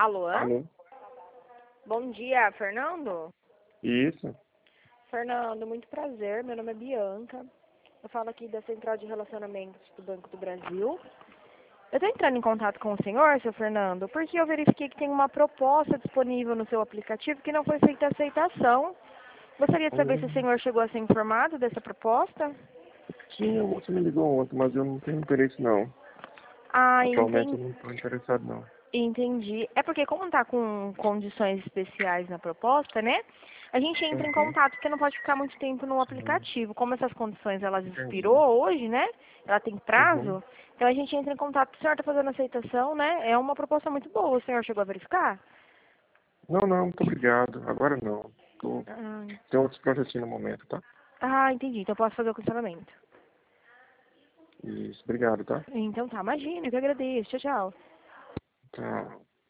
Alô? Alô? Bom dia, Fernando? Isso? Fernando, muito prazer. Meu nome é Bianca. Eu falo aqui da Central de Relacionamentos do Banco do Brasil. Eu estou entrando em contato com o senhor, seu Fernando, porque eu verifiquei que tem uma proposta disponível no seu aplicativo que não foi feita aceitação. Gostaria de saber se o senhor chegou a ser informado dessa proposta. Sim, a moça me ligou ontem, mas eu não tenho interesse não. Ah, Atualmente eu não estou interessado não. entendi. É porque como está com condições especiais na proposta, né? A gente entra em Uhum. contato porque não pode ficar muito tempo no Sim, aplicativo. Como essas condições elas expirou entendi. hoje, né? Ela tem Uhum. prazo. Então a gente entra em contato. O senhor está fazendo aceitação, né? É uma proposta muito boa. O senhor chegou a verificar? Não, muito obrigado. Agora não. Ah, Tem outros projetos no momento, tá? entendi. Então eu posso fazer o cancelamento. Isso, obrigado, tá? Então tá, imagina, eu que agradeço. Tchau, tchau. Tchau.